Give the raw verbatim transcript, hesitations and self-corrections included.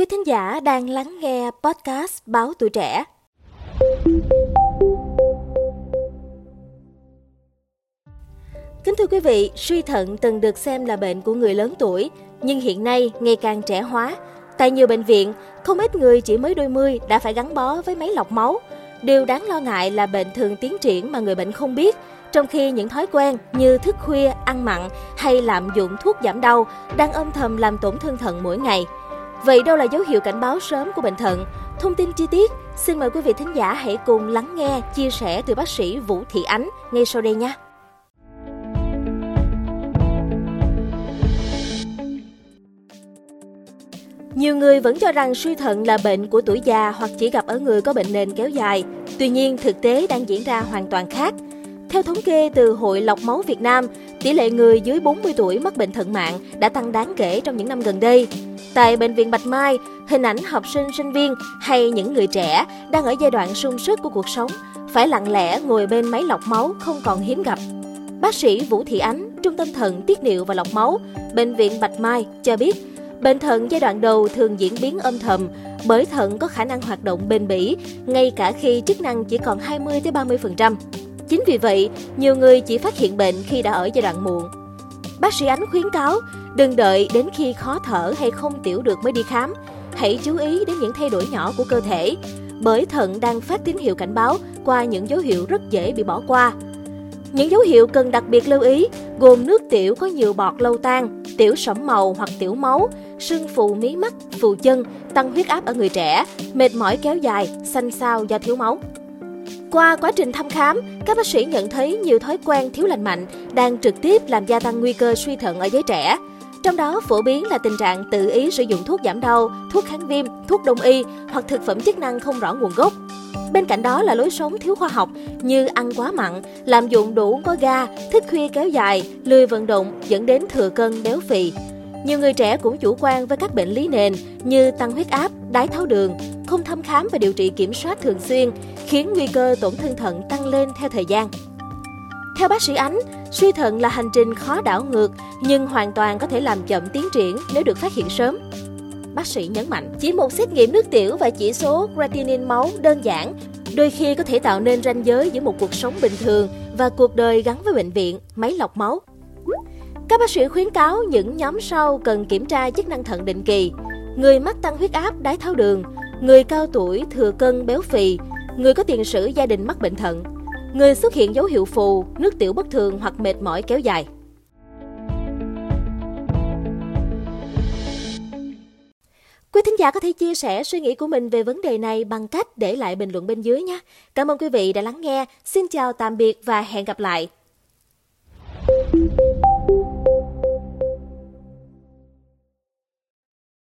Quý thính giả đang lắng nghe podcast Báo Tuổi Trẻ. Kính thưa quý vị, suy thận từng được xem là bệnh của người lớn tuổi, nhưng hiện nay ngày càng trẻ hóa. Tại nhiều bệnh viện, không ít người chỉ mới đôi mươi đã phải gắn bó với máy lọc máu. Điều đáng lo ngại là bệnh thường tiến triển mà người bệnh không biết, trong khi những thói quen như thức khuya, ăn mặn hay lạm dụng thuốc giảm đau đang âm thầm làm tổn thương thận mỗi ngày. Vậy đâu là dấu hiệu cảnh báo sớm của bệnh thận? Thông tin chi tiết, xin mời quý vị thính giả hãy cùng lắng nghe chia sẻ từ bác sĩ Vũ Thị Ánh ngay sau đây nha. Nhiều người vẫn cho rằng suy thận là bệnh của tuổi già hoặc chỉ gặp ở người có bệnh nền kéo dài. Tuy nhiên, thực tế đang diễn ra hoàn toàn khác. Theo thống kê từ Hội Lọc máu Việt Nam, tỷ lệ người dưới bốn mươi tuổi mắc bệnh thận mạng đã tăng đáng kể trong những năm gần đây. Tại Bệnh viện Bạch Mai, hình ảnh học sinh, sinh viên hay những người trẻ đang ở giai đoạn sung sức của cuộc sống phải lặng lẽ ngồi bên máy lọc máu không còn hiếm gặp. Bác sĩ Vũ Thị Ánh, Trung tâm Thận, Tiết niệu và Lọc máu, Bệnh viện Bạch Mai cho biết, bệnh thận giai đoạn đầu thường diễn biến âm thầm bởi thận có khả năng hoạt động bền bỉ, ngay cả khi chức năng chỉ còn hai mươi đến ba mươi phần trăm. Chính vì vậy, nhiều người chỉ phát hiện bệnh khi đã ở giai đoạn muộn. Bác sĩ Ánh khuyến cáo, đừng đợi đến khi khó thở hay không tiểu được mới đi khám. Hãy chú ý đến những thay đổi nhỏ của cơ thể, bởi thận đang phát tín hiệu cảnh báo qua những dấu hiệu rất dễ bị bỏ qua. Những dấu hiệu cần đặc biệt lưu ý gồm nước tiểu có nhiều bọt lâu tan, tiểu sẫm màu hoặc tiểu máu, sưng phù mí mắt, phù chân, tăng huyết áp ở người trẻ, mệt mỏi kéo dài, xanh xao do thiếu máu. Qua quá trình thăm khám, các bác sĩ nhận thấy nhiều thói quen thiếu lành mạnh đang trực tiếp làm gia tăng nguy cơ suy thận ở giới trẻ. Trong đó phổ biến là tình trạng tự ý sử dụng thuốc giảm đau, thuốc kháng viêm, thuốc đông y hoặc thực phẩm chức năng không rõ nguồn gốc. Bên cạnh đó là lối sống thiếu khoa học như ăn quá mặn, lạm dụng đồ uống có ga, thức khuya kéo dài, lười vận động dẫn đến thừa cân, béo phì. Nhiều người trẻ cũng chủ quan với các bệnh lý nền như tăng huyết áp, đái tháo đường, không thăm khám và điều trị kiểm soát thường xuyên, khiến nguy cơ tổn thương thận tăng lên theo thời gian. Theo bác sĩ Ánh, suy thận là hành trình khó đảo ngược nhưng hoàn toàn có thể làm chậm tiến triển nếu được phát hiện sớm. Bác sĩ nhấn mạnh, chỉ một xét nghiệm nước tiểu và chỉ số creatinine máu đơn giản đôi khi có thể tạo nên ranh giới giữa một cuộc sống bình thường và cuộc đời gắn với bệnh viện, máy lọc máu. Các bác sĩ khuyến cáo những nhóm sau cần kiểm tra chức năng thận định kỳ: người mắc tăng huyết áp, đái tháo đường, người cao tuổi, thừa cân, béo phì, người có tiền sử gia đình mắc bệnh thận, người xuất hiện dấu hiệu phù, nước tiểu bất thường hoặc mệt mỏi kéo dài. Quý thính giả có thể chia sẻ suy nghĩ của mình về vấn đề này bằng cách để lại bình luận bên dưới nhé. Cảm ơn quý vị đã lắng nghe. Xin chào tạm biệt và hẹn gặp lại.